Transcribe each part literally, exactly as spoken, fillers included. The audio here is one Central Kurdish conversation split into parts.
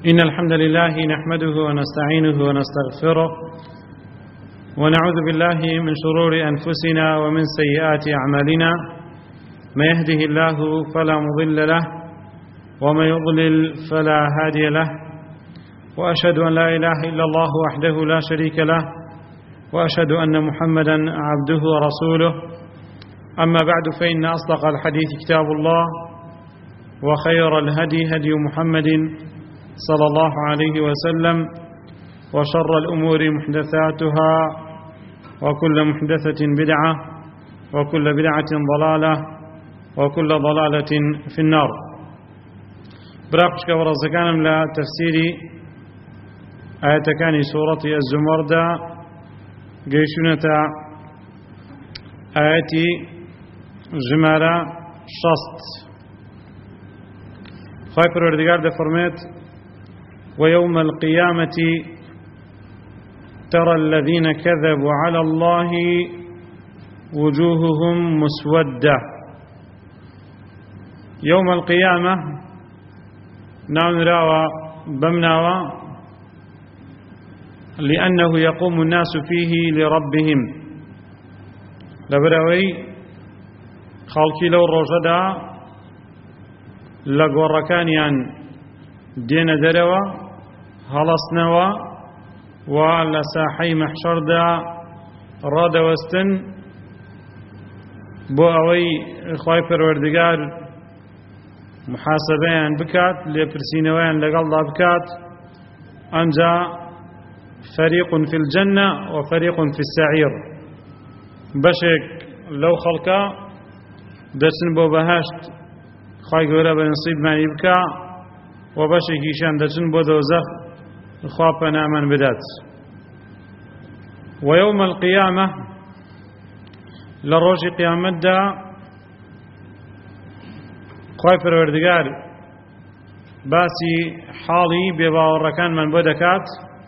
إن الحمد لله نحمده ونستعينه ونستغفره ونعوذ بالله من شرور أنفسنا ومن سيئات أعمالنا. ما يهده الله فلا مضل له وما يضلل فلا هادي له، وأشهد أن لا إله إلا الله وحده لا شريك له، وأشهد أن محمدا عبده ورسوله. أما بعد، فإن أصدق الحديث كتاب الله، وخير الهدي هدي محمد صلى الله عليه وسلم، وشر الأمور محدثاتها، وكل محدثة بدعة، وكل بدعة ضلالة، وكل ضلالة في النار. براقشك ورزقانم لا تفسيري آية كان سورة الزمر دا قيشونة آية جمالة شصت. خايف الوردقار دا فرميت: ويوم القيامة ترى الذين كذبوا على الله وجوههم مسودة. يوم القيامة نعم راوى بمناوى، لأنه يقوم الناس فيه لربهم. لبراوي خالكي لو الرجدا لقوركانيان دين دروا هلسنوا وعلى ساحي محشر دا راد وستن بو اوي خواهي پروردگار محاسبين بكات لبرسينوين لقل بكات انجا فريق في الجنة وفريق في السعير. بشك لو خلقا درسن بو بهاشت خواهي قولا بنصيب ما يبكا، وبشك يشان درسن بو دوزخ خوابنا من بدات. ويوم القيامة لروج قيامت دا خواهي پروردگار باسي حالي بباوركان من بدكات،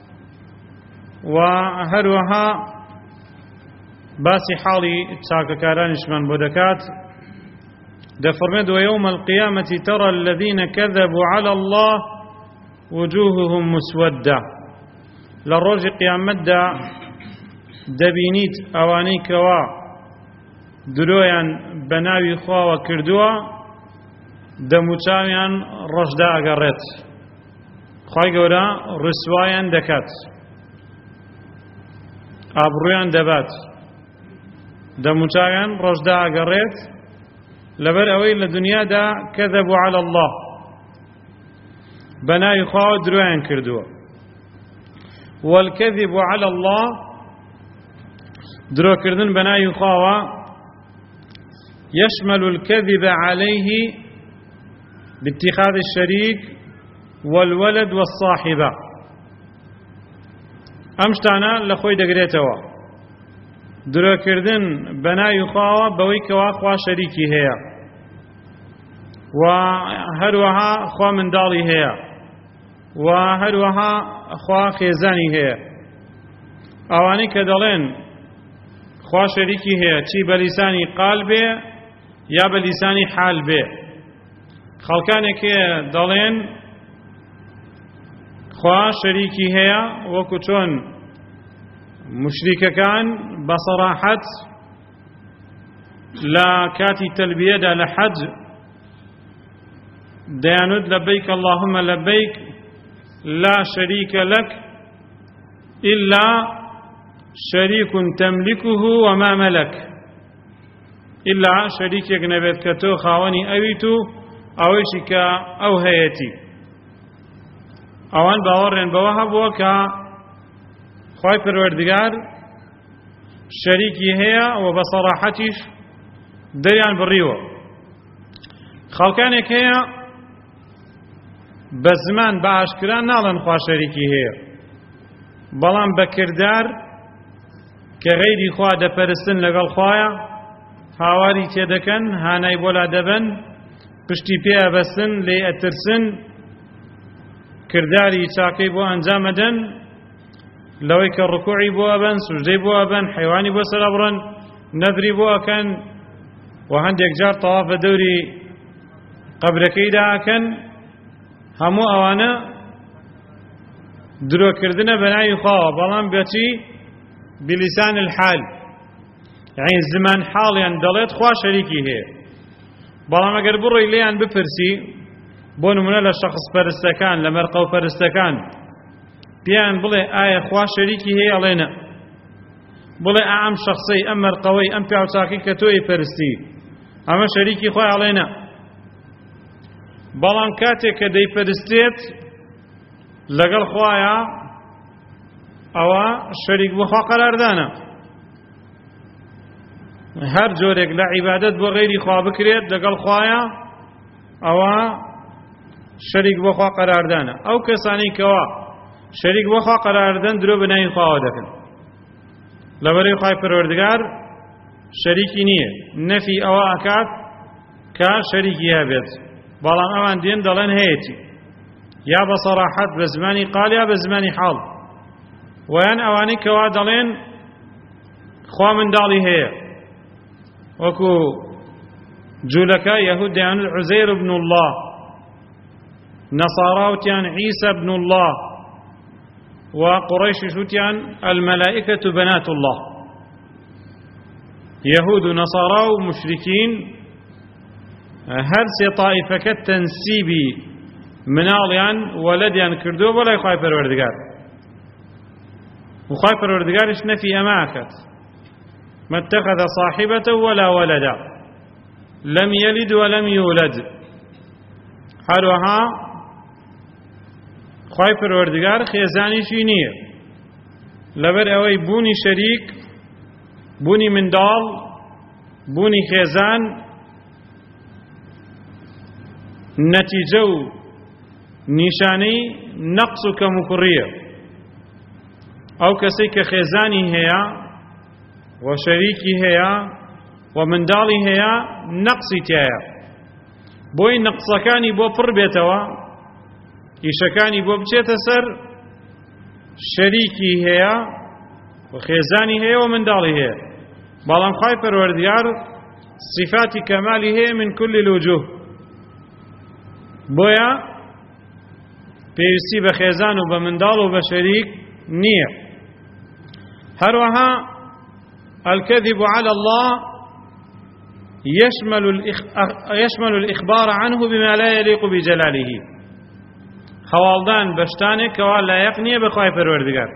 وهروها باسي حالي تاككارانش من بدكات. دا فرمد: ويوم القيامة ترى الذين كذبوا على الله وجوههم مسودة. للروج قيامت دا دبينيت اواني كوا درويان بناوي خوا وكردوا دموچاويان رجدا اقرت خواهي قولا رسوايان دكات ابرويان دبات دموچاويان رجدا اقرت لبر اوي لدنيا دا كذبوا على الله بناي خوا درويان كردوا. والكذب على الله درو كردن بناي خوا يشمل الكذب عليه باتخاذ الشريك والولد والصاحبة. امشتانا لخوي دقريتوا درو كردن بناي خوا بويك واخوا شريكي هي، وهروها خوا من دالي هي، وهروها خوا خيزاني هي. اواني كدلين خوا شريكي هي چي بلساني قال به يا بلساني حال به. خلقانك دلين خوا شريكي هي وكتون مشركة كان بصراحة لا كاتي تلبية دا لحج ديانود لبيك اللهم لبيك لا شريك لك إلا شريك تملكه وما ملك. إلا شريك نبيت كتو خاوني أويتو أويشك أو هيتي أوان باورن بوهب وكا خواهي پروردگار شريكي هي وبصراحتش دريان بالريوة. خلقانك هي بزمان باشكران نالن خوا شريكي هي، بلان بكردار كغيري خوا دپرستن لقل خوايا هاواري تيدكن هاناي بولا دبن پشتی پیا بسن لی اترسن کرداری چاکی بو انجام دن لوی که رکوعی بو ابن سجدی بو ابن حیوانی بو سر ابرن نذری بو اکن و هند یک جار طواف دوری قبرکی دا اکن همو اوانا درۆکردنە بە ناوی خواوە بەڵام بەچی بلیسان الحال یعنی زمان حاڵیان دەڵێت خوا شەریکی هەیە بەڵام ئەگەر بڕۆی لێیان بپرسی بۆ نمونە لە شەخص پەرستەکان لە مەرقەو پەرستەکان پێیان بڵێ ئایا خوا شەریکی هەیە ئەڵێ نە بڵێ ئەم شەخسەی ئەم مەرقەوەی ئەم پیاوچاکی کە تۆی پەرستی ئەمە شەریکی خۆی ئەڵێ نە بەڵام کاتێک کە دەیپەرستێت لەگەڵ خوایە ئەوە شەریک بۆ خوا قەراردانە هەر جۆرێک لە عیبادەت بۆ غەیری خوا بکرێت لەگەڵ خوایە ئەوە شەریک بۆ خوا قەراردانە ئەو کەسانی کەوا شەریک بۆ خوا قەراردەن درۆ بە ناوی خواوە دەکەن لەبەرەوەی خوای پەروەردگار شەریکی نییە نەفی ئەوە ئەکات کە شەریکی هەبێت بەڵام ئەوان دێن دەڵێن هەیەتی یا بە سەراحەت بە زمانی قال یا بە زمانی حاڵ ویان ئەوانەی کەوا دەڵێن خوا منداڵی هەیە وەکو جوولەکە یەهود دەیانوت عوزەیر بن الله نەسارا وتیان عیسى بن الله وقڕەیشیش وتیان المەلائکەة بەنات الله یەهود و نەسارا و مشریکین هەر سێ تائیفەکە تەنسیبی مناڵیان وەلەدیان کردووە بۆ لای خوای پەروەردگار و خوای پەروەردگاریش نەفی ئەمە ئەکات ما اتخذ صاحبة ولا ولدا لم يلد ولم يولد هەروەها خوای پەروەردگار خێزانیشی نییە لەبەر ئەوەی بوونی شەریک بوونی منداڵ بوونی خێزان نەتیجە و نیشانەی نەقس و کەموکوڕیە ئەو کەسەی کە خێزانی هەیە و شەریکی هەیە و منداڵی هەیە نەقسی تایە بۆی نەقسەکانی بۆ پڕ بێتەوە ئیشەکانی بۆ بچێتە سەر شەریکی هەیە و خێزانی هەیە و منداڵی هەیە بەڵام خوای پەروەردگار صفاتی کەمالی هەیە من كل الوجوه بۆیە پێویستی بە خێزان و بە منداڵ و بە شەریک نییە هەروەها الكذب على الله يشمل يشمل الإخبار عنه بما لا يليق بجلاله خواڵدان بەشتانێک کەوا لایەق نییە بەخوای پەروەردگار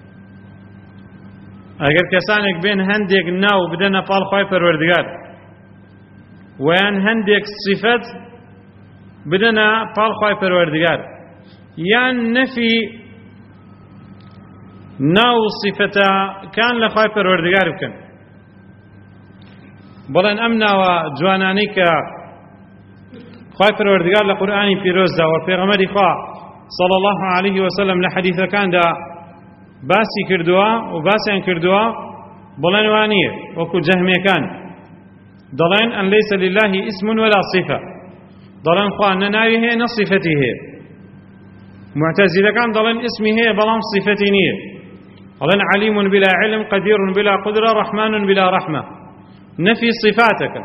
ئەگەر کەسانێک بێن هەندێک ناو بدەنە پاڵ خوای پەروەردگار ویان هەندێک صفەت بدەنە پاڵ خوای پەروەردگار یان نەفی ناو صفەتەکان لە خوای پەروەردگار بکەن بەڵێن ئەم ناوە جوانانەی کە خوای پەروەردگار لە قورئانی پیرۆزدا و پێغەمبەری خوا صلی الله عليه وسلم لە حەدیثەکاندا باسی کردووە و باسیان کردووە بڵێن وانییە وەکو جەهمیەکان دەڵێن ئەن لەیس لله اسم ولا صفة دەڵێن خوا نە ناوی هەیە نە صفەتی هەیە معتەزیلەکان دەڵێن اسمی هەیە بەڵام صفەتی نییە دەڵێن علیم بلا علم قدیر بلا قدرة رحمن بلا رحمة نەفی صفاتەکە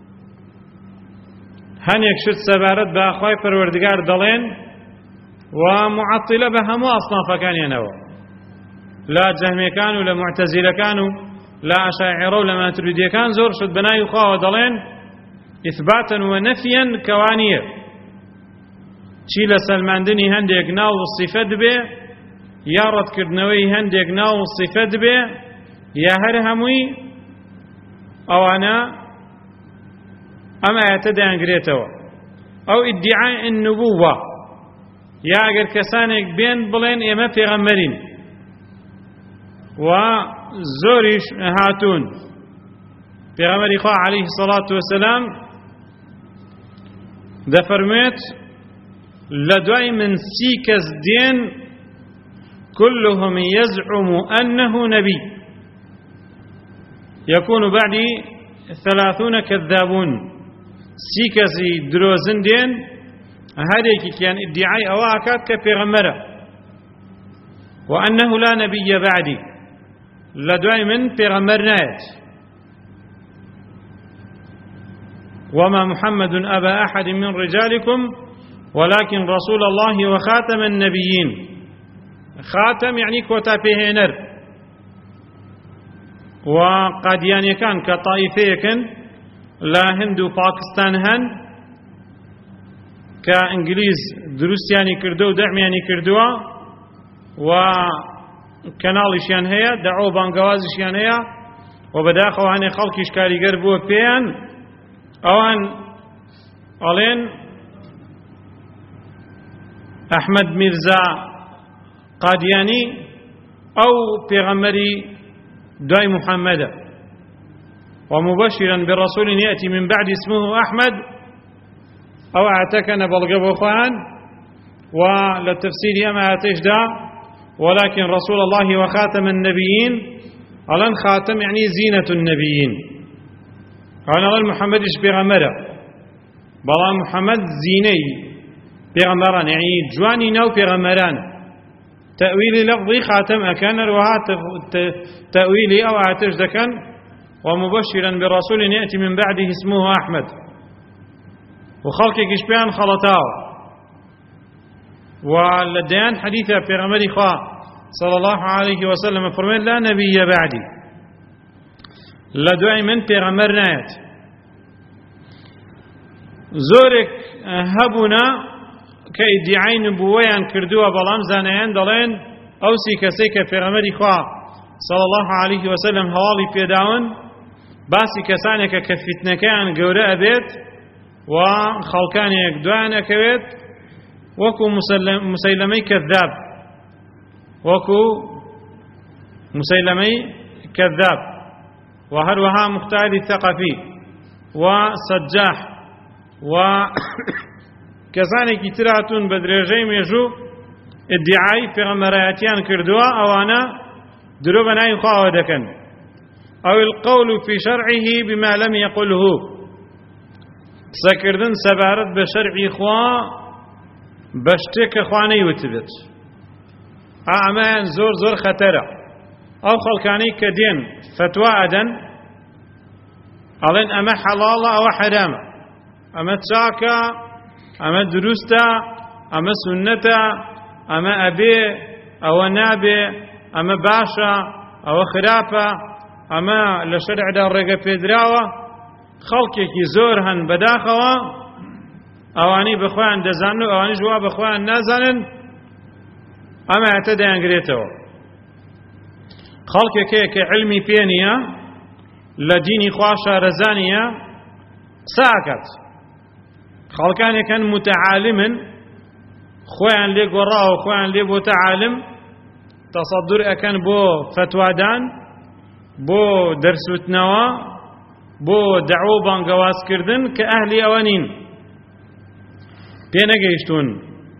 هەنێک شت سەبارەت بە خوای پەروەردگار دەڵێن و معەطیلە بە هەموو ئەصنافەکانیانەوە لا جەهمیەکان و لە معتەزیلەکان و لا ئەشاعیرە و لە ماتوریدیەکان زۆر شت بە ناوی خواوە دەڵێن ئیثباتن و نەفیەن کەوا نییە چی لە سەلماندنی هەندێک ناو و صیفەت بێ یا ڕەتکردنەوەی هەندێک ناو و صیفەت بێ یا هەر هەمووی ئەوانە ئەم ئاەتە دەیانگرێتەوە ئەو ئیدعای النبووە یا ئەگەر کەسانێک بێن بڵێن ئێمە پێغەمبەرین و زۆریش هاتوون پێغەمبەری خوا عەلەیهی السەڵاتو وەسەلام دەفەرموێت لە دوای من سی کەس دێن كلهم يزعم أنه نبي يكون بعدي ثلاثون كذابون سی کەسی درۆزن دێن هەرێکی کیان ئیدعای ئەوە ئەکات کە پێغەمبەرە وأنه لا نبي بعدي لدواي من پیغمبر نایت وما محمد أبا أحد من رجالكم ولكن رسول الله وخاتم النبيين خاتم يعني كوتا بهنر وقادياني كان كطائفيكن لا هند وباكستان هن كإنجليز دروسياني كردو دعمياني كردوا وكناليشيان هيا دعو بانقوازيشيان هيا وبداخل هني خلقي شكاري قربوا بيان اوان ألين أحمد ميرزا قادياني أو بيغمري داي محمد ومبشرا برسول يأتي من بعد اسمه أحمد أو اعتكن بلغبو خوان وللتفسير يما أتيش دا ولكن رسول الله وخاتم النبيين ألان خاتم يعني زينة النبيين أنا ألان محمد إش بيغمرة بلا محمد زيني بيغمران يعني جواني نو بيغمران تأويلي لفظي خاتم أكان وها تأويلي أو أعتج دكان ومبشرا برسول يأتي من بعده اسمه أحمد وخلقك إشبيان خلطاو ولديان حديثة في غمري خواه صلى الله عليه وسلم فرمين لا نبي بعدي لدعي من في غمرنايت زورك هبنا كإدعاء نبويا كردوا بلام زانيان دلين أو سيكسيك في غمري خواه صلى الله عليه وسلم هوالي في داون باسي كسانك كفتنكان قوراء بيت وخلقانيك دعانا كويت وكو مسيلمي كذاب وكو مسيلمي كذاب وهروها مختار الثقفي وسجاح و كسانك تراتون بدرجي ميجو ادعاء في غمراتيان كردوا أوانا دروبنا يخاو دكن أو القول في شرعه بما لم يقله سكردن سبارت بشرع إخوة بشتك إخواني وتبت أعمان زور زور خطرة أو خلقاني كدين فتوى أدن ألين أما حلالة أو حرامة أما تشاكا أما دروستا أما سنتا أما أبي أو نابي أما باشا أو خرافة أما لشرع دار رقا بيدراوة خلقك زورهن بداخوا أواني بخوان دزانو أواني جوا بخوان نازنن أما اعتدى أنقريتو خلقك كعلمي بينيا لديني خواشا رزانيا ساكت خلقان كان متعالما خوان لي قراء وخوان لي بو تعالم تصدر أكن بو فتوادان بو درسوتنوا بو دعو بانقواز كردن كأهلي أوانين بينا قيشتون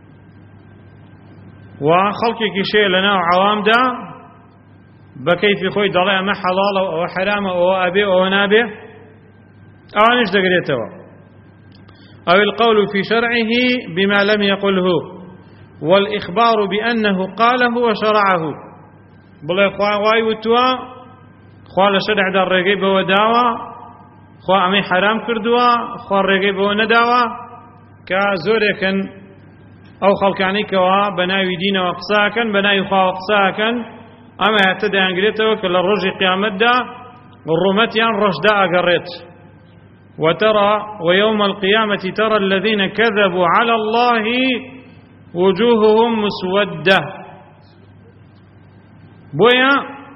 وخلقك شيء لنا وعوام دا بكيف خوي ضلع ما حلال أو حرام أو أبي أو نابي أوانيش دقريتوا أو القول في شرعه بما لم يقله والإخبار بأنه قاله وشرعه بلا خواي وتوا خوال شرع دار رقيب وداوا خوا أمي حرام كردوا خوا رقيب ونداوا كزوركن أو خلقاني كوا بناوي دين وقساكن بناوي خوا وقساكن أما اعتدى أنقريته كلا الرجي قيامت دا والرمتيان رشدا أقريت وترى ويوم القيامة ترى الذين كذبوا على الله وجوههم مسودة بويا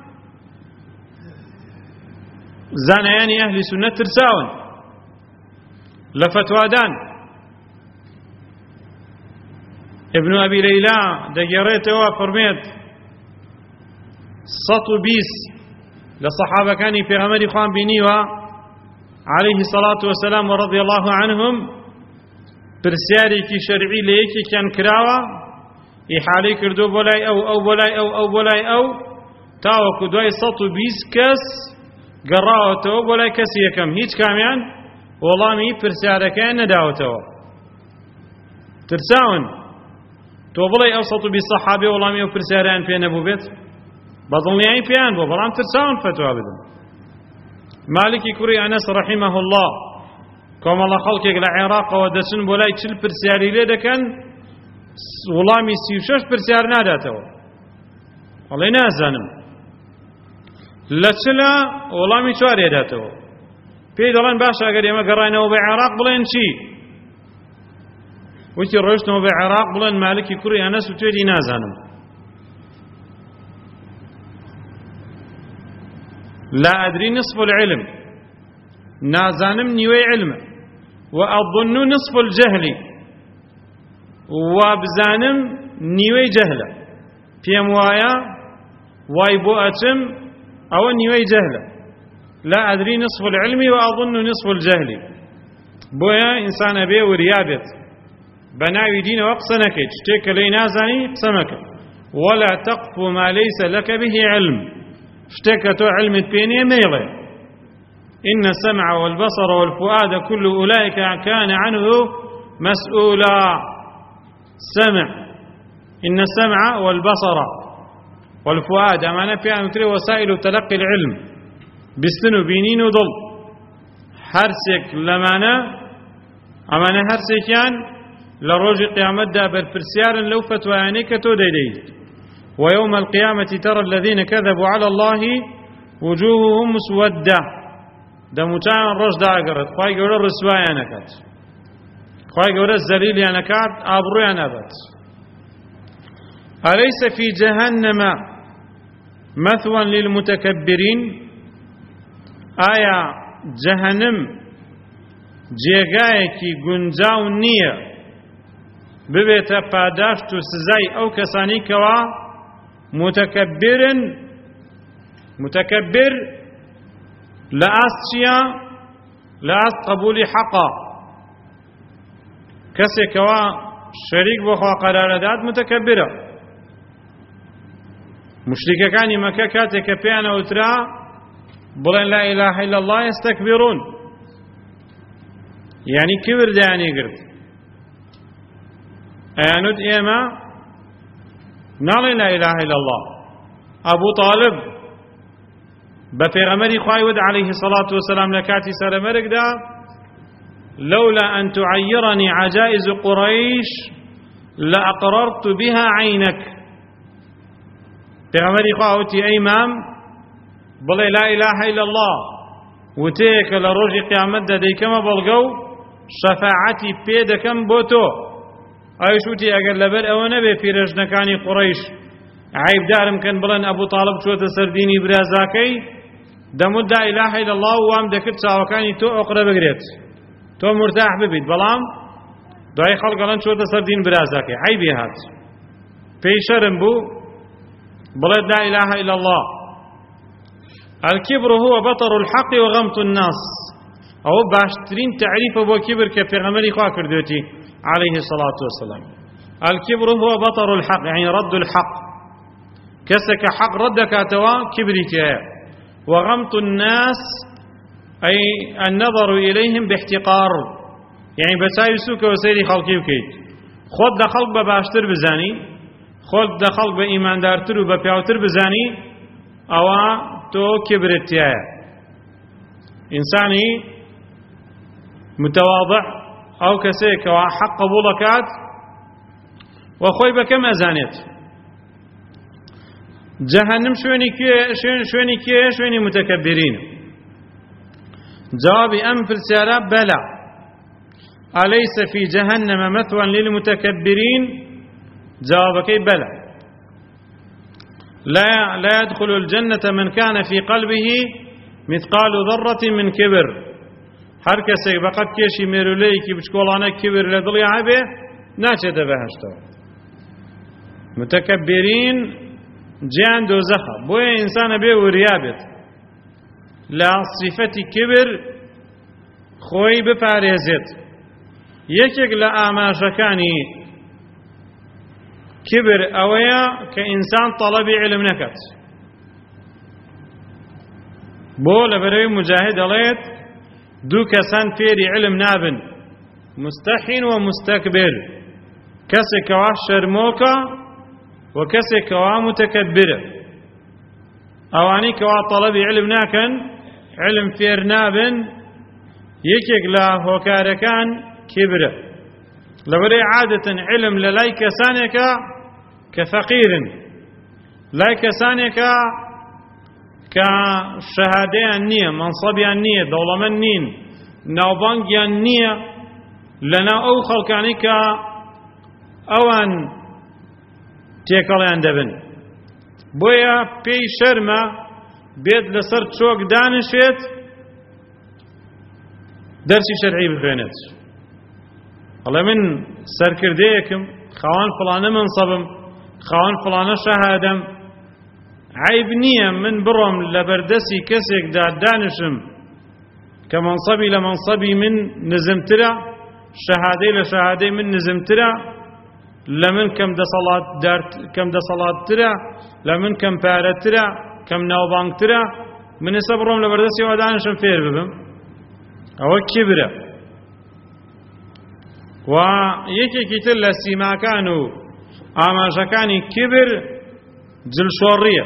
زانياني أهل سنة ترساون لفتوادان ابن أبي ليلى دقيريته وفرميت سطو بيس لصحابة كان في غمر خوان بنيوة عليه الصلاة والسلام ورضي الله عنهم برسياري كي شرعي ليكي كان كراوة إحالي كردو بولاي أو أو بولاي أو أو بولاي أو تاوكو دوي سطو بيس كس قراوته بولاي كس يكم هيج كاميان والله مي برسياري كان نداوته ترساون تو بولاي أو سطو بيس صحابي والله مي برسياري في نبو بيت بظنيين فيان بو بلان ترساون فتوى بدن مالكي كوري أنس رحمه الله كما الله خلقك العراق ودسن بولاي تشل برسياري لدكن والله مي سيوشش برسيار ناداتو ئەڵێ نازانم لە چلا وەڵامی چوارێ داتەوە پێی دەڵێن باشە ئەگەر ئێمە گەڕاینەوە بە عێراق بڵێن چی وتی ڕۆیشتنەوە بە عێراق بڵێن مالکی کوڕی ئەنەس و توێری نازانم لا ئەدری نصف العلم نازانم نیوەی علمە وأظن نصف الجهل وابزانم نیوەی جەهلە پێم وایە وای بۆ ئەچم ئەوە نیوەی جەهلە لا ئەدری نصف العلم وأظن نصف الجهل بۆیە ئینسان ئەبێ وریا بێت بە ناوی دینەوە قسە نەکەیت شتێک کە لێی نازانی قسە مەکە ولا تقف ما ليس لك به علم شتێک کە تۆ علمت پێ نییە مەیڵێ إن السمع والبصر والفؤاد كل أولئك كان عنه مسؤولا سمع إن السمع والبصر والفؤاد أمانة في أمثلة وسائل تلقي العلم بستن بينين وضل هرسك لمانا أمانة هرسك كان لروج قيامت دابر فرسيار لو فتوانيك توديدي ويوم القيامة ترى الذين كذبوا على الله وجوههم مسودة دموتان رش داقرت خواهي قولا رسوايا نكات خواهي قولا الزليل نكات أبرويا نبات أليس في جهنم مثوى للمتكبرين آية جهنم جێگایەکی گونجاو نییە ببێتە پاداشت و سزای ئەو کەسانی کەوا متەکەبرن متەکەبر لە ئاست چییە؟ لە ئاست قبولی حەقا کەسێکەوە شەریک بۆ خوا قەرارەدات متەکەبرە مشریکەکانی مەکە کاتێک کە پێیان ئەوترا بڵێن لا إله إلا الله يستكبرون يعني كبر داني قرد أيانود إيما نالي لا إله إلا الله أبو طالب بفيغمري خوايود عليه الصلاة والسلام لكاتي سر مرق دا لولا أن تعيرني عجائز قريش لأقررت بها عينك فيغمري خواهوتي أيمام بلي لا إله إلا الله وتيك لروج قيامت دا ديكما بلغو شفاعتي بيدكم بوتو ايشوتي اگر لبر او نبي في رجنكاني قريش عيب دارم كان بلن ابو طالب شوت سرديني برازاكي دمد لا اله الا الله وام دكت ساوكاني تو اقرب بگريت تو مرتاح ببيت بلام داي خلق لن شوت سردين برازاكي عيب هات في شرم بو بلد لا اله الا الله الكبر هو بطر الحق وغمط الناس او باشترين تعريف ابو كبر كبيغمري خوا كردوتي عليه الصلاة والسلام الكبر هو بطر الحق يعني رد الحق كسك حق ردك اتوا كبرك وغمط الناس اي النظر اليهم باحتقار يعني بسايسوك وسيري خلقي وكيت خود دخل بباشتر بزاني خود دخل بإيمان دارتر وببيعوتر بزاني او تو كبرتيا إنساني متواضع أو كسيك وحق قبولكات وخوي بكم أزانت جهنم شويني كي شويني كي شويني متكبرين جواب أم في السيارة بلى أليس في جهنم مثوى للمتكبرين جوابك بلى لا لا يدخل الجنة من كان في قلبه مثقال ذرة من كبر هر کسی بقد کشی میرولی کی بچکولانه کبر لدلی عبه ناچه دبهشتو متکبرین جان دوزخه بوی انسان به وریابت لا صفت کبر خوی بپارێزێت یەکێک لە ئاماژەکانی کبر ئەوەیە کە ئینسان تەڵەبی علم نەکات بۆ لەبەرەوەی مجاهد دەڵێت دوو کەسان فێری علم نابن مستەحین و مستەکبر کەسێکەوە شەرمۆکە و کەسێکەوە متەکەبرە ئەوانەی کەوا تەڵەبی علم ناکەن علم فێر نابن یەکێک لە هۆکارەکان کبرە لەبەرەوەی عادەتەن علم لە لای کەسانێکە کە فەقیرن لای کەسانێکە کە شەهادەیان نییە، مەنسەبیان نییە، دەوڵەمەند نین، ناوبانگیان نییە لەناو ئەو خەڵکانی کە ئەوان تێکەڵیان دەبن. بۆیە پێی شەرمە بێت لەسەر چۆک دانشێت دەرسی شەرعی بخوێنێت. ئەڵێ من سەرکردەیەکم، خاوەن فڵانە مەنسەبم، خاوەن فڵانە شەهادەم، عیب نییە من بڕۆم لە بەردەستی کەسێکدا دانشم کە مەنسەبی لە مەنسەبی من نزمترە، شەهادەی لە شەهادەی من نزمترە، لە من کەم دەسەڵاتترە، لە من کەم پارەترە، کەم ناوبانگترە، من ئێستا بڕۆم لە بەردەستی ئەوە دانشم فێر ببم. ئەوە کیبرە. و یەکێکی تر لە سیماکان و ئاماژەکانی کیبر جلشۆڕیە.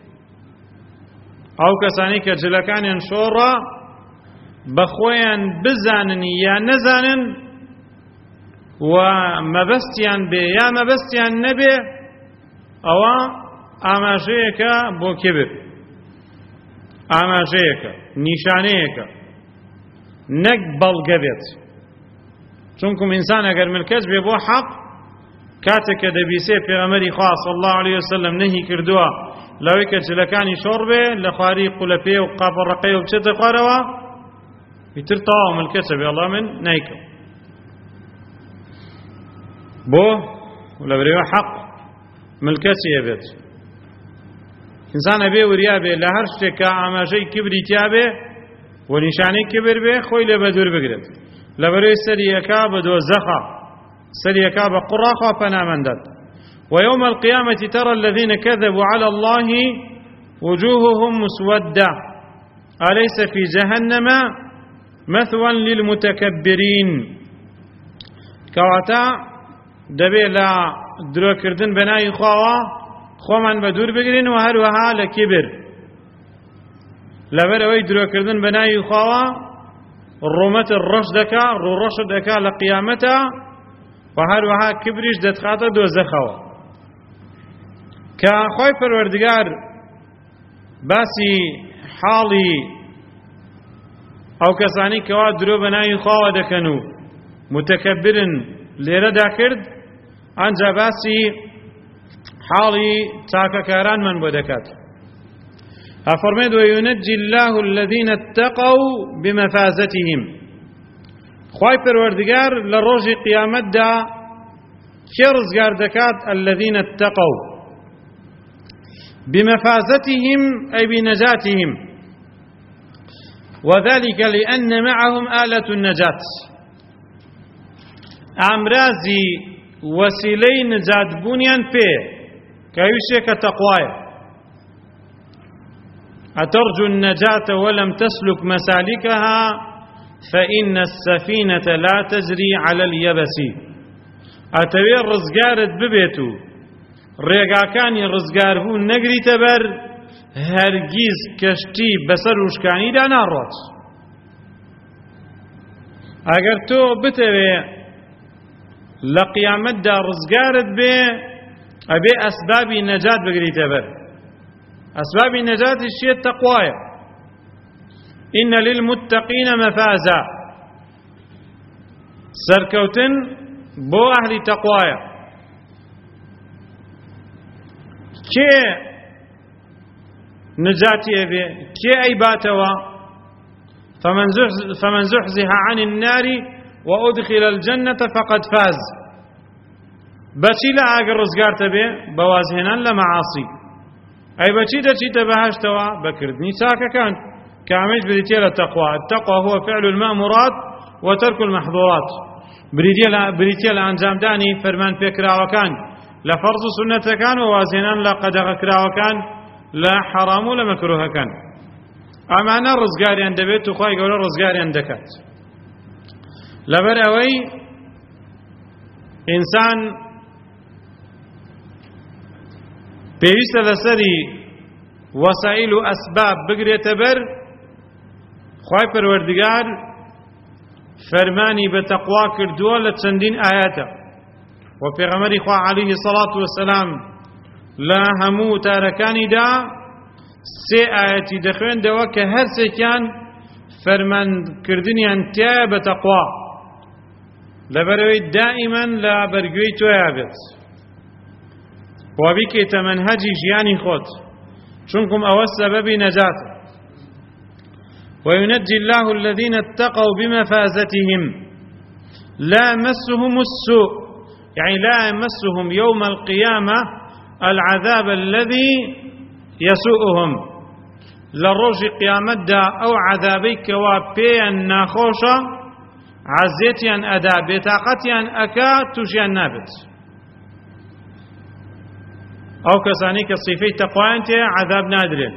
ئەو کەسانی کە جلەکانیان شۆڕە بە خۆیان بزانن یا نەزانن و مەبەستیان بێ یا مەبەستیان نەبێ، ئەوە ئاماژەیەکە بۆ کیبر، ئاماژەیەکە، نیشانەیەکە، نەک بەڵگە بێت. چونکم ئینسان ئەگەر ملکەت بێ بۆ حەق، کاتێک کە دەبیسێ پێغەمبەری خوا صلی الله علیه وسلم نەهی کردووە لەوەی کە جلەکانی شۆڕ بێ لە خواری قولەپێ و قاپەڕەقەی و بچێتە خوارەوە، ئیتر تەواو ملکەتە بێ، ئەڵڵا من نایکەم. بۆ لەبەرەوە حەق ملکەتی هەبێت. ئینسان ئەبێ وریا بێ لە هەر شتێک کە ئاماژەی کبری تیا بێ و نیشانەی کبر بێ خۆی لێ بە دوور بگرێت. لەبەرەوەی سەریەکە بە دۆزەخە، سەریەکە بە قوڕا خوا پەنامەندات. ويوم القيامة ترى الذين كذبوا على الله وجوههم مسودة أليس في جهنم مثوى للمتكبرين. كواتا دەبێ لە درۆکردن بەناوی خواوە خۆمان بە دوور بگرین و هەروەها لە کیبر. لەبەر ئەوەی درۆکردن بەناوی خواوە ڕوومەت ڕەش دەکا، ڕووڕەشت دەکا لە قیامەتە و هەروەها کبریش دەتخاتە دۆزەخەوە. کە خۆی پەروەردگار باسی حاڵی ئەو کەسانی کەوا درۆ بەناوی خواوە دەکەن و متەکەبرن لێرەدا کرد، ئەنجا باسی حاڵی چاکەکارانمان بۆ دەکات. ئەفەرمێت وەیونەجی الله الذین اتقوا بمەفازەتیهم. خوای پەروەردگار لە ڕۆژی قیامەتدا کێ ڕزگار دەکات؟ الذین اتقوا بمەفازەتیهم ئەی بنەجاتیهم، وذلك لأن معهم آلة النجاة. ئامرازی وەسیلەی نجات بوونیان پێ کە ویشێکە تەقوایە. أترجو النجاة ولم تسلك مسالكها فإن السفينة لا تجري على اليبس. أتوي رزقارت ببيتو ڕێگاکانی ڕزگاربوون نەگریتە بەر، هەرگیز کەشتی بەسەر وشکانیدا ناڕۆت. ئەگەر تۆ بتەوێ لە قیامەتدا ڕزگارت بێ، ئەبێ ئەسبابی نەجات بگریتە بەر. ئەسبابی نەجاتی چیە؟ تەقوایە. إن للمتقين مفازا. سەرکەوتن بۆ ئەهلی تەقوایە. کێ نجاتی ئەبێ؟ کێ ئەیباتەوە؟ فمن زحزح عن النار وأدخل الجنة فقد فاز. بەچی لە ئاگر ڕزگارتە بێ؟ بەوازهێنان لە مەعاسی. ئەی بەچی دەچیتە بەهەشتەوە؟ بەکردنی چاکەکان کە ئەمەش بریتیە لە تەقوا. التەقوا هو فعل المأمورات وترك المحظورات. بریتیە لە ئەنجامدانی فەرمان پێکراوەکان لە فەرز و سونەتەکان و وازهێنان لە قەدەغەکراوەکان لە حەرام و لە مەکروهەکان. ئەمانە ڕزگاریان دەبێت و خوای گەورە ڕزگاریان دەکات. لەبەر ئەوەی ئینسان پێویستە لەسەری وەسائل و ئەسباب بگرێتە بەر. خوای پەروەردگار فەرمانی بە تەقوا کردووە لە چەندین ئاەتە و پێغەمبەری خوا عەلەیهی سەڵات وەسەلام لا همو تاركاني دا سي آياتي دخوين دوا كهرسي كان فرمان كردنيان تياب تقوى لبروي دائما لا برقوي توابت وبكي تمنهجي جياني خود شنكم أول سبب نجاة وينجي الله الذين اتقوا بمفازتهم لا مسهم السوء يعني لا يمسهم يوم القيامة العذاب الذي يسوءهم للروج قيامت دا أو عذابيك وابي الناخوشة عزيتيان أدا بطاقتيان أكا تجيان نابت أو كساني كصيفي تقوانتي عذاب نادرين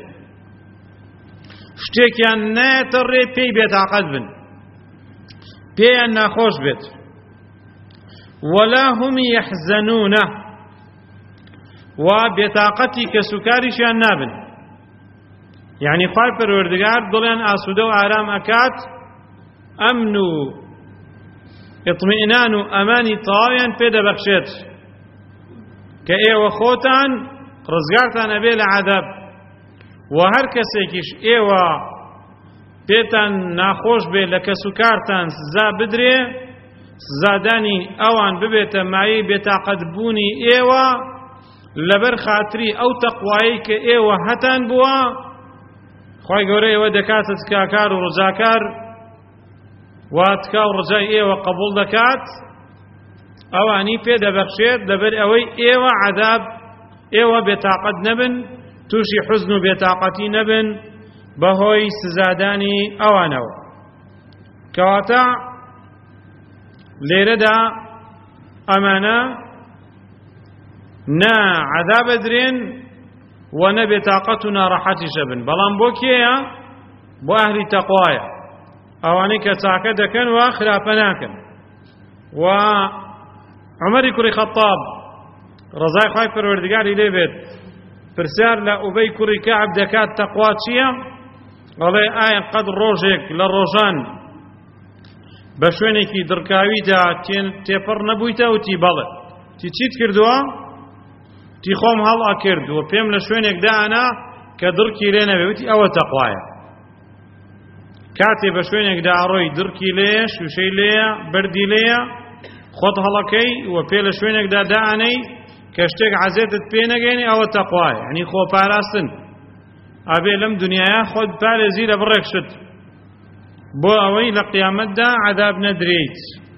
شتيكيان ناتري بي بطاقت بن بي الناخوش بيت ولا هم يحزنون وبطاقتي كسكاريشيان نابن يعني خواهي پروردگار دلين آسوده و آرام أكات أمن و اطمئنان و أماني طاويا بيدا بخشيت كأي وخوتان رزقارتان أبي لعذاب وهر كسيكيش إيوا بيتان ناخوش بي لكسكارتان سزا بدري سزاداني أوان ببيتا معي بطاقت بوني إيوا لبر خاطري أو تقوائي كإيوا هتان بوا خواهی گەورە ئێوە دەکاتە تکاکار و ڕجاکار وا تکا و ڕجای ئێوە قبوڵ دەکات ئەوانی پێ دەبەخشێت لەبەر ئەوەی ئێوە عەذاب ئێوە بێتاقەت نەبن تووشی حوزن و بێتاقەتی نەبن بەهۆی سزادانی ئەوانەوە کەواتە لێرەدا ئەمانە نا عەذاب ئەدرێن ونبي طاقتنا راحتي شبن بلان بوكيا بو أهل تقوايا أواني كتاكا دكن وخلافناكن وعمر كري خطاب رضاي خاي پروردگار إليه بيت برسار لأبي كري كعب دكات تقوات شيا والله آية قد روجك للروجان بشوينيكي دركاوي دا تيپر نبويتا و تي بله تي چيت كردوا تی خۆم هەڵا کرد و پێم لە شوێنێک دانا کە دڕکی لێ نەبێتی ئەوە تەقوایە کاتێ بە شوێنێکدا ئەڕۆی دڕکی لێیە شوشەی لێیە بەردی لێیە خۆت هەڵەکەی و پێ لە شوێنێکدا دانەی کە شتێک عەزێتت پێ نەگەێنی ئەوە تەقوایە یعنی خۆپاراستن ئەبێ لەم دنیایە خۆت پارێزی لە بڕێک شت بۆ ئەوەی لە قیامەتدا عەذاب نەدرێیت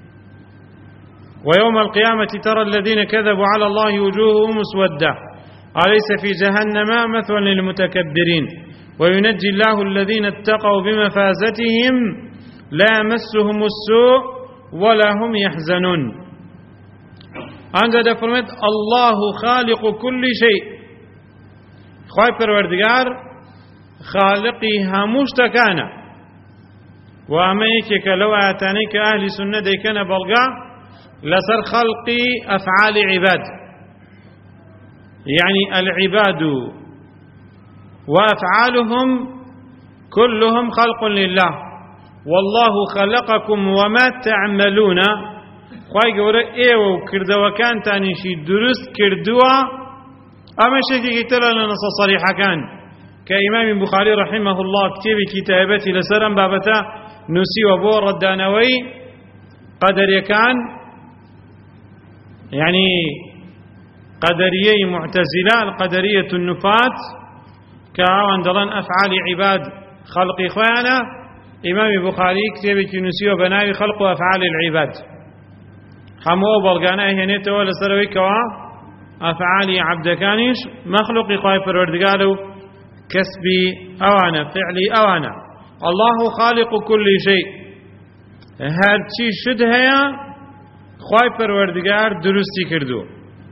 ويوم القيامة ترى الذين كذبوا على الله وجوههم مسودة أليس في جهنم مثوى للمتكبرين وينجي الله الذين اتقوا بمفازتهم لا يمسهم السوء ولا هم يحزنون أنت فرمت الله خالق كل شيء خواهي پروردگار خالقي هموش تكانا وأميك لو آتانيك أهل سنة ديكنا بلغا لسر خلق أفعال عباد يعني العباد وأفعالهم كلهم خلق لله والله خلقكم وما تعملون خواهي قولة ايوه كردوا كان تانيشي درست كردوا أما شكي كتلا لنص صريحة كان كإمام بخاري رحمه الله كتب كتابتي لسرم بابتا نسي وبور الدانوي قدر يكان يعني قدرية معتزلة القدرية النفاة كأوان دلان أفعال عباد خلق إخوانا إمام بخاري كتاب كنسي وبناوي خلق أفعال العباد حمو بلغانا هنيته ولا سروي كوا أفعال عبد كانش مخلوق إخوائي فروردقالو كسبي أوانا فعلي أوانا الله خالق كل شيء هاد شي شد هيا خواهی پروردگار درستی کردو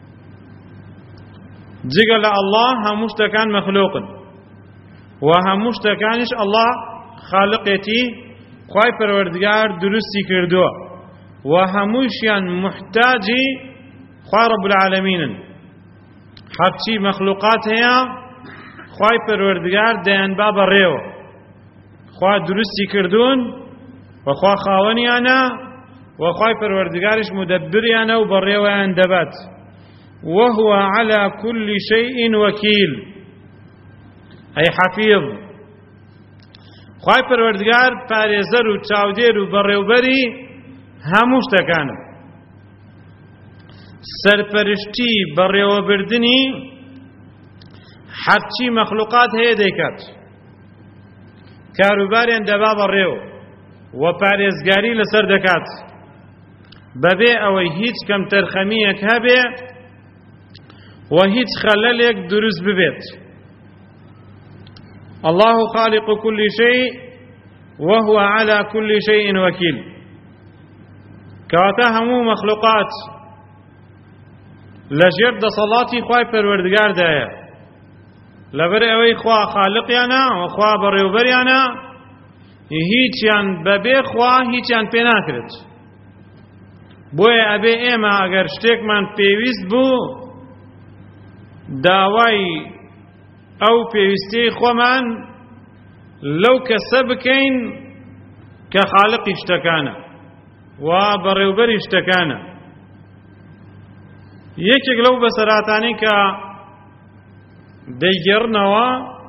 جگه الله هموش تکان مخلوق و هموش تکانش الله خالقیتی خواهی پروردگار درستی کردو و هموشیان محتاجی خواه رب العالمین هرچی مخلوقات هیا خواهی پروردگار دیان باب ریو خواه درستی کردون و خواه خاونیانا وخواهی پروردگارش مدبریانه و بڕێوەیان دەبات وهو على كل شيء وكيل أي حفيظ خوای پەروەردگار پارێزەر و چاودێر و بەڕێوبەری هەموو شتەکانە سەرپەرشتی بەڕێوەبردنی هەرچی مەخلوقات هەیە دەیکات کاروباریان دەبا بەڕێو و پارێزگاری لەسەر دەکات بەبێ ئەوەی هیچ کەم تەرخەمیەک هەبێ و هیچ خەلەلێک دروست ببێت الله خالق كل شيء وهو على كل شيء وكيل كواتا همو مخلوقات لجر دصلاتي خواي پروردگار دايا لبر اوي خوا خالقيانا وخوا بريوبريانا هيچيان ببي خوا هيچيان پينا کرد بوي ابي ايما اگر شتيك من پيويست بو داواي او پێویستەی خۆمان لەو کەسە بکەین کە خالقی شتەکانە و بەڕێوبەری شتەکانە یەکێک لەو بەسەراتانەی کە دەیگێڕنەوە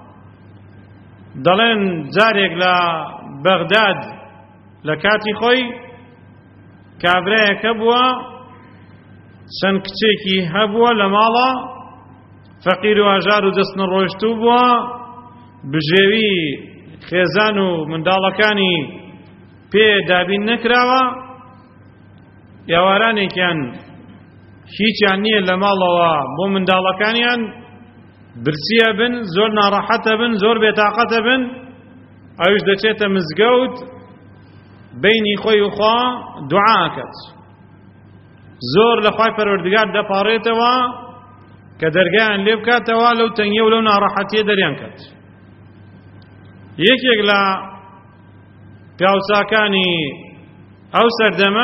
دەڵێن جارێک لە بەغداد لە کاتی خۆی کابرایەکە بووە چەند کچێکی هەبووە لە ماڵە فەقیر و ئاژار و دەستنە ڕۆیشتوو بووە بژێوی خێزان و منداڵەکانی پێ دابین نەکراوە یاوارانێکیان هیچیان نییە لە ماڵەوە بۆ منداڵەکانیان برسیە بن زۆر ناڕەحەتە بن زۆر بێتاقەتە بن ئەویش دەچێتە مزگەوت بینی خۆی و خوا دوعاکەت زۆر لە خوای پەروەردگار دەپاڕێتەوە کە دەرگایان لێ بکاتەوە لەو تەنگیە و لەو ناڕەحەتیە دەریان کات یەکێک لە پیاوچاکانی ئەو سەردەمە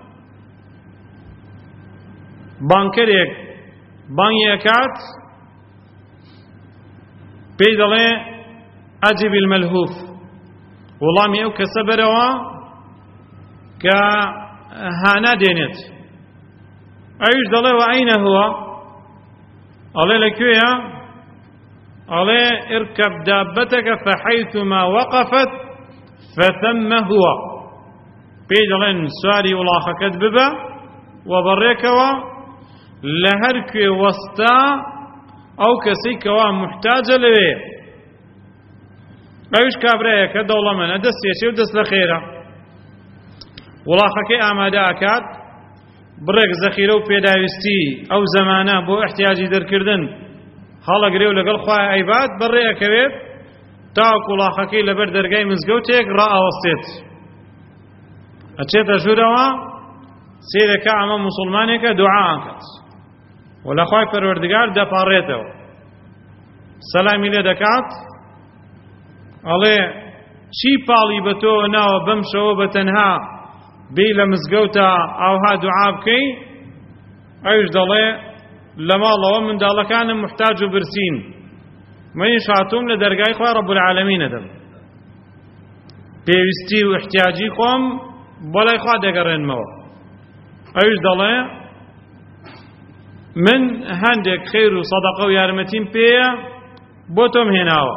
بانکەرێک بانگی ئەکات پێی دەڵێ ئەجیب المەلهوف وەڵامی ئەو کەسە بەرەوە کە هانا دێنێت ئەویش دەڵێ وە ئەینە هوە ئەڵێ لەکوێیە ئەڵێ اركب دابتك فحيثما وقفت فثم هو پێی دەڵێن سواری وڵاخەکەت ببە و بەڕێکەوە لە هەر کوێ وەستا ئەو کەسەی کەوا محتاجە لەوێ ئەویش کابرایەکە دەوڵەمەندە دەستێچێ و دەست لە خێرە وڵاخەکەی ئامادە ئەکات بڕێک زەخیرە و پێداویستی ئەو زەمانە بۆ احتیاجی دەرکردن هەڵەگرێ و لەگەڵ خوای ئەیبات بەڕێ ئەکەوێت تاوەکو وڵاخەکەی لەبەر دەرگای مزگەوتێک ڕائەوەستێت ئەچێتە ژوورەوە سیرەکە ئەمە موسڵمانێکە دوعا ئەکات و لە خوای پەروەردگار دەپاڕێتەوە سەلامی لێ دەکات ئەڵێ چی پاڵی بە تۆ ناوە بەم شەوە بەتەنها بێ لە مزگەوتە ئاوها دوعا بکەی ئەویش دەڵێ لە ماڵەوە منداڵەکانم محتاج و برسین منیش هاتووم لە دەرگای خوای ڕەب العالەمینە دەم پێویستی و احتیاجی خۆم بۆ لای خوا دەگەڕێنمەوە ئەویش دەڵێ من هەندێک خێر و سەدەقە و یارمەتیم پێیە بۆ تۆم هێناوە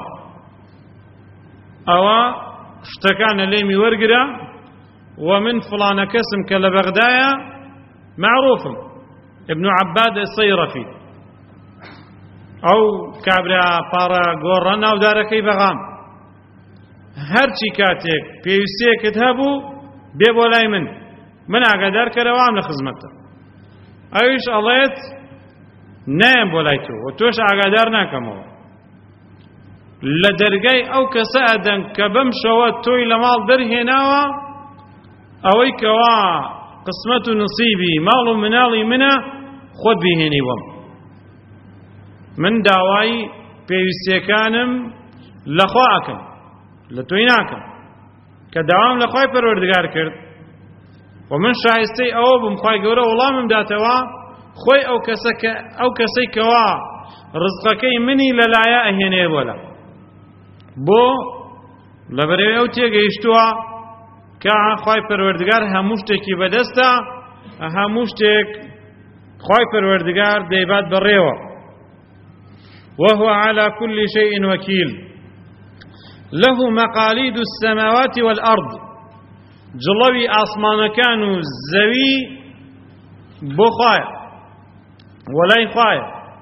ئەوە شتەکانە لێمی وەرگرە ومن فلانە کەسم کە لە بەغدایە معروفم ابن عباد الصيرفي ئەو کابرا پاڕە گۆڕە ناودارەکەی بەغام هەرچی کاتێک پێویستیەکت هەبوو بێ بۆ لای من من ئاگادار کەرەوام لە خزمەتە ئەویش ئەڵێت نایەم بۆ لای تۆ و تۆش ئاگادار ناکەمەوە لە دەرگای ئەو کەسە ئەدەن کە بەم شەوە تۆی لە ماڵ دەرهێناوە ئەوەی کەوا قسمەت و نصیبی ماڵ و مناڵی منە خۆت بیهێنیوەم من داوای پێویستیەکانم لە خوا ئەکەم لە تۆی ناکەم کە داوام لە خوای پەروەردگار کرد و من شایستەی ئەوە بم خوای گەورە وەڵامم داتەوە خۆی ئەو کەسە ئەو کەسەی کەوا ڕزقەکەی منی لەلایە ئەهێنێ بۆلە بۆ لەبەرەوەی ئەو تێگەیشتووە کە خوای پەروەردگار هەموو شتێکی بەدەستە هەموو شتێک خوای پەروەردگار دەیبات بەڕێوە وهو على كل شيء وكيل له مقاليد السماوات والأرض جڵەوی ئاسمانەکان و زەوی بۆ خوایە وەلای خوایە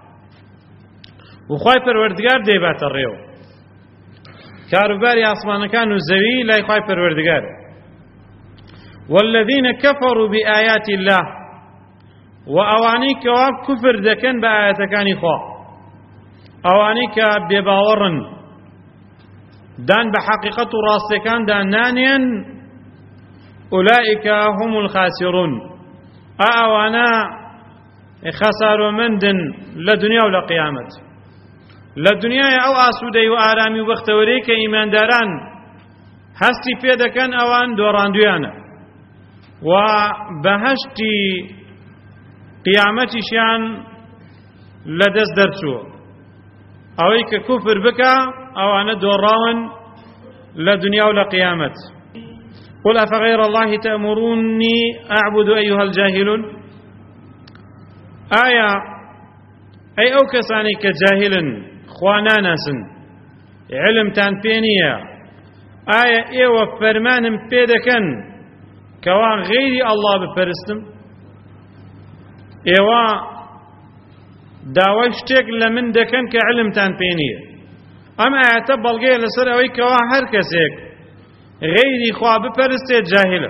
و خوای پەروەردگار دەیباتە ڕێوە کاروباری ئاسمانەکان و زەوی لای خوای پەروەردگارە والذين كفروا بآيات الله وأواني كواب كفر دكن بآياتكاني خوا أواني كبيباورن دان بحقيقة راستكان دان نانيا أولئك هم الخاسرون أوانا خساروا مندن لدنيا ولا قيامة لدنيا أو آسودي وآرامي وبختوريك إيمان داران هستي في دكن أوان دوران ديانا وبهشتي قيامتي شان لدس درسو أويك كفر بك أو أنا دوراون لدنيا ولا قيامة قل أفغير الله تأمروني أعبد أيها الجاهلون آية أي أو كساني كجاهل خوانا ناسن علم تان بينيا آية إيوة فرمان بيدكن كوان غيري الله بفرستم إيوة داوای شتێک لە من دەکەن کە علمتان پێ نییە ئەم ئاەتە بەڵگەیە لەسەر ئەوەی کەوا هەر کەسێک غەیری خوا بپەرستێت جاهلە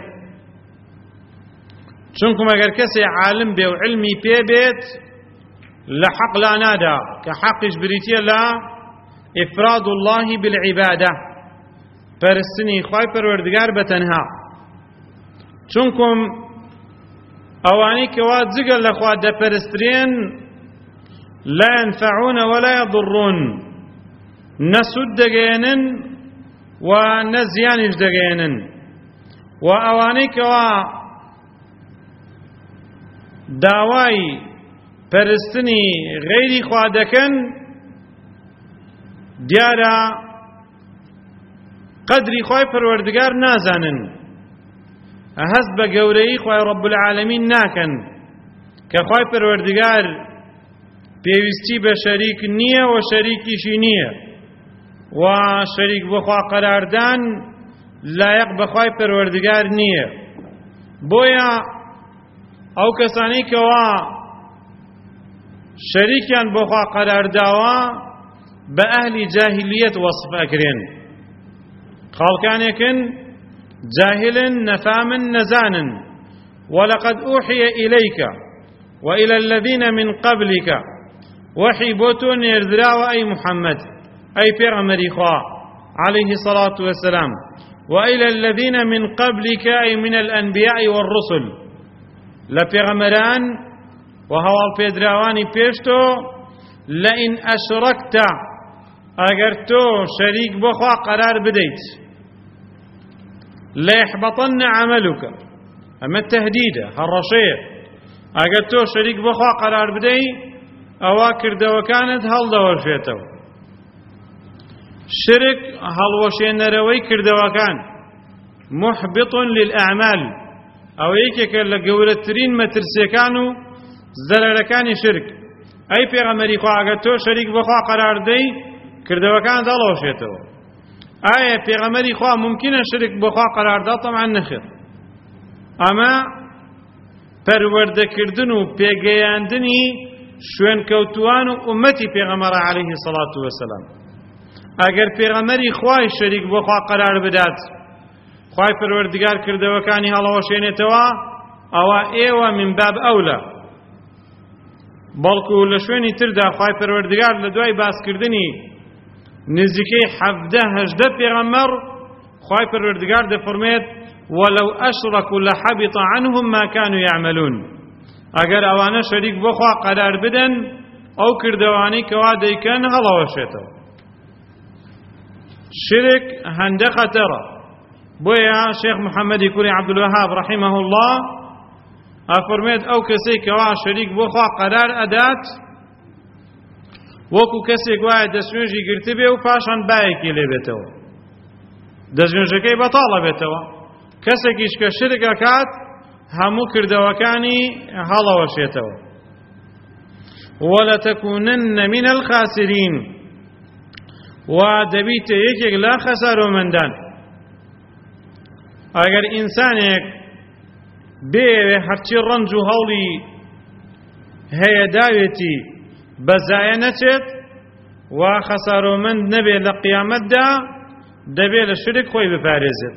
چونکم ئەگەر کەسێ عالم بێ و علمی پێ بێت لە حەق لا نادا کە حەقیش بریتیە لە ئیفراد الله بالعیبادە پەرستنی خوای پەروەردگار بەتەنها چونکم ئەوانەی کەوا جگە لە خوا دەپەرسترێن لا ينفعون ولا يضرون نسود دقينن ونزيانش دقينن وأوانيك و داواي پرستني غيري خوادكن ديارا قدري خواي پروردگار نازانن هز بقوري خواي رب العالمين ناكن كخواي پروردگار پێویستی بە شەریک نییە و شەریکیشی نییە و شەریک بەخوا قەراردان لایەق بەخوای پەروەردگار نییە بۆیە ئەو کەسانەی کەوا شەریکیان بەخوا قەرارداوە بە ئەهلی جاهلیەت وەصف ئەکرێن خاڵکانێکن جاهلن نەفامن نەزانن ولقد أوحي إليك وإلى الذين من قبلك وحي بوتون يردراو أي محمد أي پیغمبر خوا عليه الصلاة والسلام وإلى الذين من قبلك أي من الأنبياء والرسل لپیغمبران وهو الپیدراوانی پیشتو لئن أشركت اگر تو شريك بخوا قرار بديت ليحبطن عملك أما التهديد هالرشية اگر تو شريك بخوا قرار بديت ئەوا کردەوەکانت هەڵدەوەشێتەوە شرك هەڵوەشێنەرەوەی کردەوەکان محبط للأعمال ئەو یەکێکە لە گەورەترین مەترسیەکان و زەرەرەکانی شرك ئەی پێغەمبەری خوا ئەگەر تۆ شەریک بەخوا قەرار دەی کردەوەکانت هەڵەوەشێتەوە ئایا پێغەمبەری خوا ممکنە شرك بەخوا قەراردا طبعا نەخێر ئەمە پەروەردەکردن و پێگەیاندنی شوێن کەوتوان و ئومەتی پێغەمبەر عەلەیهی السەڵاتو وەسەلام ئەگەر پێغەمبەری خوای شەریک بۆ خوا قەرار بدات خوای پەروەردگار کردەوەکانی هەڵەوەشێنێتەوە ئەوە ئێوە من باب ئەولە بەڵکو لە شوێنی تردا خوای پەروەردگار لە دوای باسکردنی نزیکەی حەڤدە هەژدە پێغەمبەر خوای پەروەردگار دەفەرمێت وەلەو ئەشرەکوا لەحەبیط عنهم ما كانوا يعملون ئەگەر ئەوانە شەریک بۆ خوا قەرار بدەن ئەو کردەوانەی کەوا دەیکەن هەڵەوەشێتەوە شرك هەندە خەتەرە بۆیە شێخ محەممەدی کوڕی عەبدولوەهاب ڕەحیمەه الله ئەفەرمێت ئەو کەسەی کەوا شەریک بۆ خوا قەرار ئەدات وەکو کەسێک وایە دەستنوێژی گرتبێ و پاشان بایەکی لێ بێتەوە دەستنوێژەکەی بەتاڵە بێتەوە کەسێکیش کە شرک ئەکات هەموو کردەوەکانی هەڵەوەشێتەوە وَلَتَكُونَنَّ مِنَ الْخَاسِرِينَ وَدَبِيتَ يَكَكْ لَا خَسَارُ مَنْدَانَ ئەگەر ئینسانێک بێوێ هەرچی ڕەنج و هەوڵی هەیە داوێتی بەزایە نەچێت و خەسارۆمەند نەبێت لە قیامەتدا دەبێت لە شرک خۆی بپارێزێت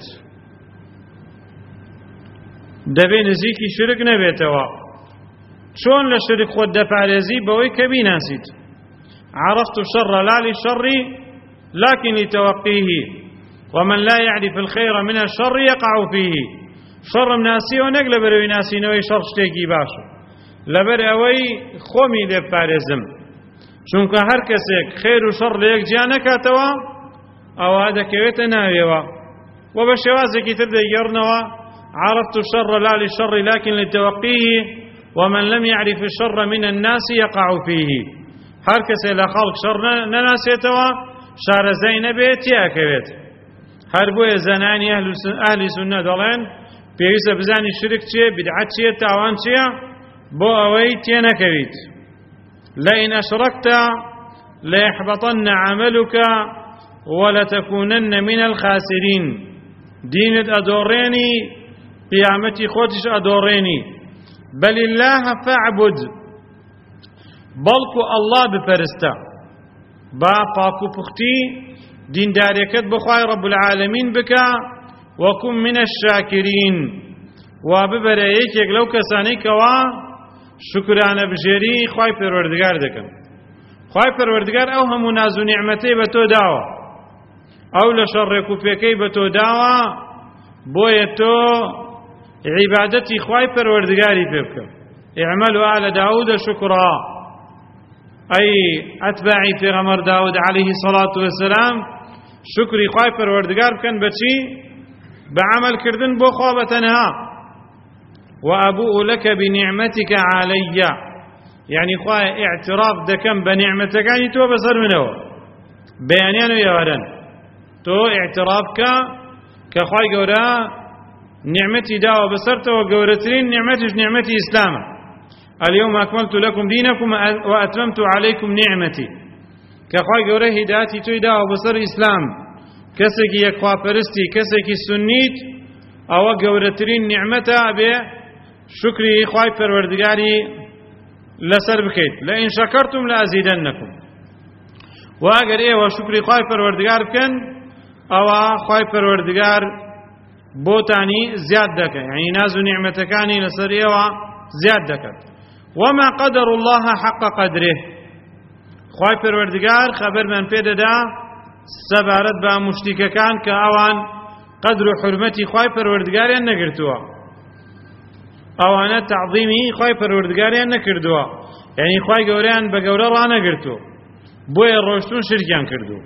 دەبێت نزیکی شرک نەبێتەوە چۆن لە شرک خۆت دەپارێزی بەوەی کە بیناسیت عرفت الشر لا للشر لكن لتوقيه ومن لا يعرف الخير من الشر يقع فيه شر ناسي ونقل بروي ناسي نوي شر شتێکی باشە لەبەر ئەوەی خۆمی لێ بپارێزم چونکە هەر کەسێک خێر و شەڕ لە یەک جیا نەکاتەوە ئەوە دەکەوێتە ناوێەوە و بە شێوازێکی تر دەیگەڕنەوە عرفت الشر لا للشر لكن لتوقيه ومن لم يعرف الشر من الناس يقع فيه هەر کەسێک لە خەڵک شەڕ نەناسێتەوە شارەزای نەبێت تیاکەوێت هەر بۆیە زەنانی ئەهلی سوننە دەڵێن پێویستە بزانی شرک چییە بیدعەت چییە تاوان چییە بۆ ئەوەی تێنەکەویت لئن أشركت ليحبطن عملك ولتكونن من الخاسرين دينت أدوريني قيامتي خوتش أدوريني بل الله فاعبد بلكو الله بفرستا با باكو بختي دين داريكت بخواي رب العالمين بك وكن من الشاكرين وببريك لو كسانيك وا شکرانە بژێری خوای پەروەردگار دەکەن خوای پەروەردگار ئەو هەموو ناز و نیعمەتەی بە تۆ داوە ئەو لە شەڕێک و پێکەی بە تۆ داوە بۆیە تۆ عیبادەتی خوای پەروەردگاری پێ بکە اعملوا آل داود شکرا ئەی ئەتباعی پێغەمبەر داود عەلەیهی سەڵات وەسەلام شکری خوای پەروەردگار بکەن بەچی بە عەمەلکردن بۆ خوا بەتەنها وأبوء لك بنعمتك علي يعني خواه اعتراف دكم بنعمتك يعني تو بصر منه بيانيان ويوارن تو اعترافك كخواه قورا نعمتي داوة بصرت وقورترين نعمتش نعمتي إسلام اليوم أكملت لكم دينكم وأتممت عليكم نعمتي كخواه قورا هداتي تو داوة بصر إسلام كسكي يكخواه فرستي كسكي السنيت أو قورترين نعمتا به شكري خواي پروردگاري لسر بكيت لئن شكرتم لأزيدنكم واگر ايه وشكري خواي پروردگار بكن او خواي پروردگار بوتاني زياد دك يعني نازو نعمتكاني لسر ايه زياد دك وما قدر الله حق قدره خواي پروردگار خبر من پیدا دا سبارت با مشتككان كاوان قدر حرمتي خواي پروردگار نگرتوا ئەوانە تعظیمی خوای پەروەردگاریان نەکردووە یعنی خوای گەورەیان بە گەورە ڕانەگرتو بۆیە ڕۆشتون شرکیان کردو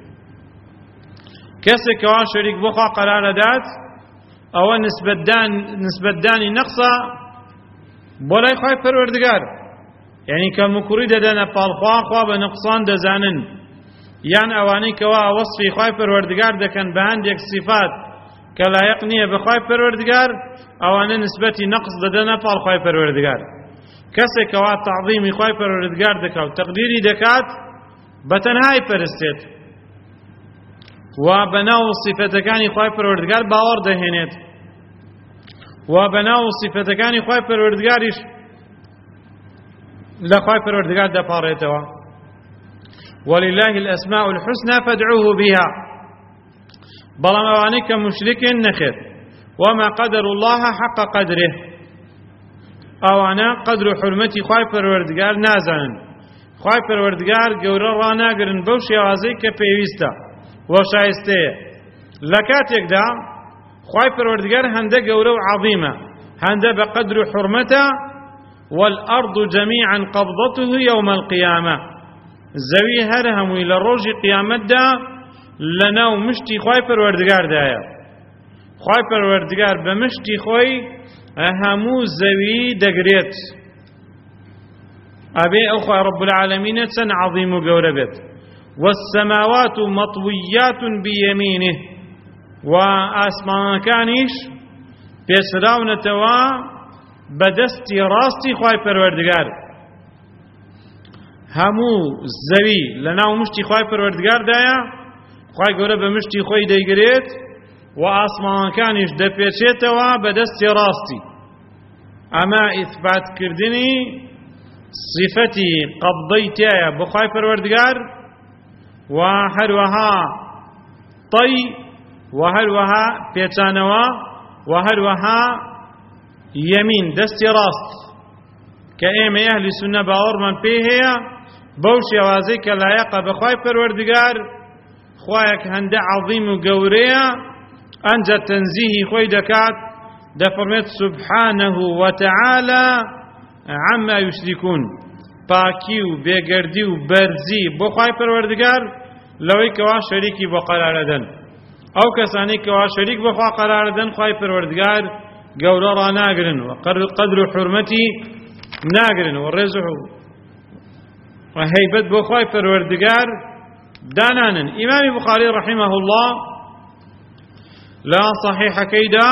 کەسێک کەوا شەریک بۆ خوا قەرارە دات ئەوە نسبەتدانی نەقسە بۆ لای خوای پەروەردگار یعنی کەم و کوڕی دەدەنە پاڵخوا خوا بە نقصان دەزانن یان ئەوانەی کەوا وەصفی خوای پەروەردگار دەکەن بە هەندێک صفات کە لایق نییە بەخوای پەروەردگار ئەوانە نسبەتی نەقص دەدەنە پاڵ خوای پەروەردگار کەسێک کەوا تەعظیمی خوای پەروەردگار دەکات و تەقدیری دەکات بەتەنهای پەرستێت و بەناو صیفەتەکانی خوای پەروەردگار باوەڕ دەهێنێت و بەناو صیفەتەکانی خوای پەروەردگاریش لە خوای پەروەردگار دەپاڕێتەوە ولله الأسماء الحسنى فادعوه بها بەڵام ئەوانەی کە مشرکن نەخێت وما قدر الله حق قدره ئەوانە قدر و حرمەتی خوای پەروەردگار نازانن خوای پەروەردگار گەورە ڕاناگرن بەو شێوازەی کە پێویستە و شایستەیە لە کاتێکدا خوای پەروەردگار هەندە گەورە و عەظیمە هەندە بە قدر و حرمەتە والأرض جميعا قبضته يوم القيامة زەوی هەر هەمووی لە ڕۆژی قیامەتدا لەناو مشتی خوای پەروەردگار دایە خوای پەروەردگار بە مشتی خۆی هەموو زەوی دەگرێت ئەبێ ئەو خوای رب العالمینە چەند عەظیم و گەورە بێت والسماوات مطویات بيمینه و ئاسمانەکانیش پێسراونەتەوە بەدەستی ڕاستی خوای پەروەردگار هەموو زەوی لە ناو مشتی خوای پەروەردگاردایە، خوای گەورە بە مشتی خۆی دەیگرێت و ئاسمانەکانیش دەپێچێتەوە بە دەستی ڕاستی. ئەمە ئیثباتکردنی صفەتی قەبضەی تایە بۆ خوای پەروەردگار، و هەروەها طەی، و هەروەها پێچانەوە، و هەروەها یەمین دەستی ڕاست کە ئێمە ئەهلی سوننە باوەڕمان پێی هەیە بەو شێوازەی کە لایەقە بە خوای پەروەردگار، خوایەک هەندە عەظیم و گەورەیە، ئەنجە تەنزیهی خۆی دەکات، دەفەرمێت سوبحانه وتعالى عما یشركون، پاکی و بێگەردی و بەرزی بۆ خوای پەروەردگار لەوەی کەوا شەریکی بۆ قەرارەدەن. ئەو کەسانەی کەوا شەریک بە خوا قەرارەدەن خوای پەروەردگار گەورە ڕاناگرن و قەدر و حورمەتی ناگرن و ڕێز و هەیبەت بۆ خوای پەروەردگار دانانن. ئیمامی بوخاری ڕەحیمەه الله لا صحیحەکەیدا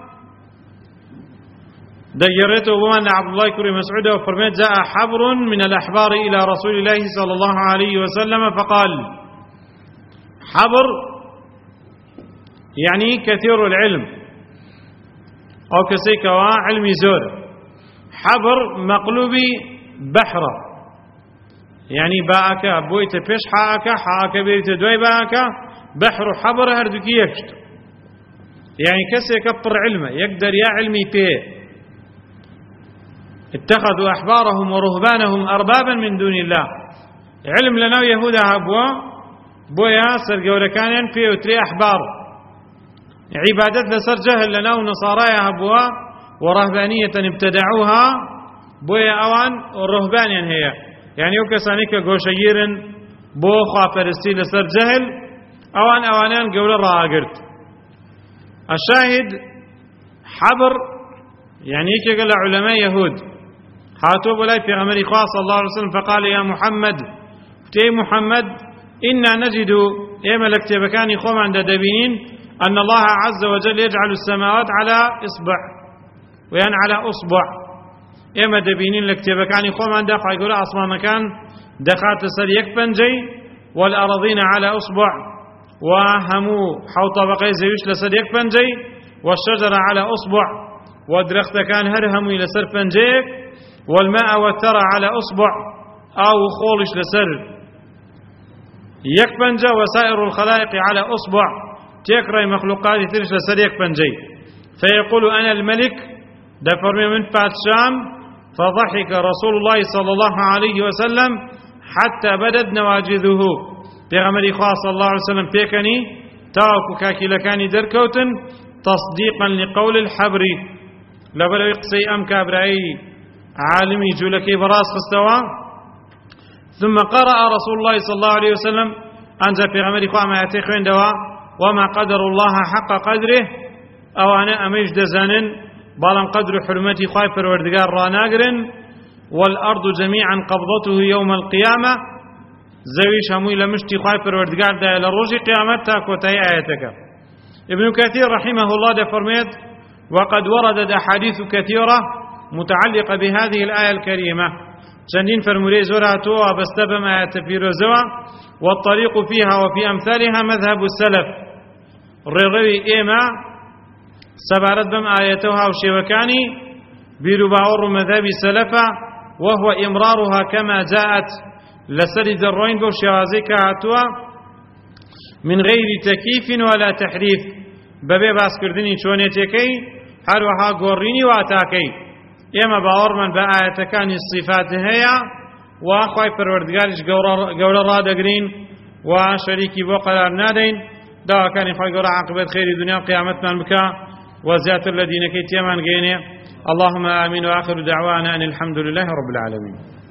دەگەڕێتەوە بۆمان لە عەبدوڵڵای کوڕی مەسعود وفرمێت جاء حبر من الأحبار إلى رسول الله صلى الله عليه وسلم فقال، حبر يعني كثير العلم أو كسيكوا علمي زور، حبر مقلوبي بحرة، يعني باك بويت بيش حاك حاك بيت دوي باك بحر حبر هردوكي يكشت، يعني كسي كبر علمه يقدر يا علمي فيه. اتخذوا أحبارهم ورهبانهم أربابا من دون الله، علم لنا يهودا هبوا بويا سرقوا كان فيه وتري أحبار، عبادة لسر جهل لنا ونصارايا هبوا ورهبانية ابتدعوها بويا أوان والرهبانيا هي، يعني وكسانيك قوشير بو خافرستي لسر جهل أوان أوانان قول راقرت. الشاهد حبر يعني كقال علماء يهود هاتوا بلاي في غمر إخوة صلى الله عليه وسلم فقال يا محمد، تي محمد إنا نجد إما الاكتبكاني خوم عند دبينين أن الله عز وجل يجعل السماوات على إصبع، ويان على أصبع، إما دبينين الاكتبكاني خوم عند يقول أصلا مكان دخات سر يكبنجي والأراضين على أصبع، وهمو حو طبقي زيوش لسر يكبنجي، والشجرة على أصبع، ودرخت كان هرهم إلى سر فنجيك، والماء والثرى على أصبع أو خولش لسر يكبنجا، وسائر الخلائق على أصبع، تكري مخلوقات ترش لسر يكبنجي. فيقول أنا الملك دفرمي من فات الشام، فضحك رسول الله صلى الله عليه وسلم حتى بدت نواجذه، بغمر إخوة صلى الله عليه وسلم بيكني تاكو كاكي لكاني دركوتن تصديقا لقول الحبري، لبلو يقصي أم كابرأي عالمي جولكي براس خستوا. ثم قرأ رسول الله صلى الله عليه وسلم أنزل في غمر إخوة ما يتخوين دوا وما قدر الله حق قدره، أو أنا أميش دزانن بالم قدر حرمتي خواي پروردگار راناگرن، والأرض جميعا قبضته يوم القيامة، زويش هموي لمشتي خواي پروردگار دا لروج قيامتها كوتاي آياتك. ابن كثير رحمه الله ده فرميت وقد وردت أحاديث كثيرة متعلقة بهذه الآية الكريمة، چندين فرمولي زوراتوا بستبم آيات فيروزوا، والطريق فيها وفي أمثالها مذهب السلف، الرغوي إيما سبارت بم آياتها وشيوكاني بيرباور مذهب سلفا، وهو إمرارها كما جاءت لسرد الروين بو شوازيك هاتوا من غير تكييف ولا تحريف، ببي باس كردني چونيتيكي هروها قوريني واتاكي. إما باورمن بآياتكاني الصفات هيا وخواي پروردگارش قول رادقرين وشريكي بو قرار نادين، دا كان يخواي قول عاقبت خير دنيا قيامتنا بكا وزيات الذين كي تيمان قيني. اللهم آمين وآخر دعوانا أن الحمد لله رب العالمين.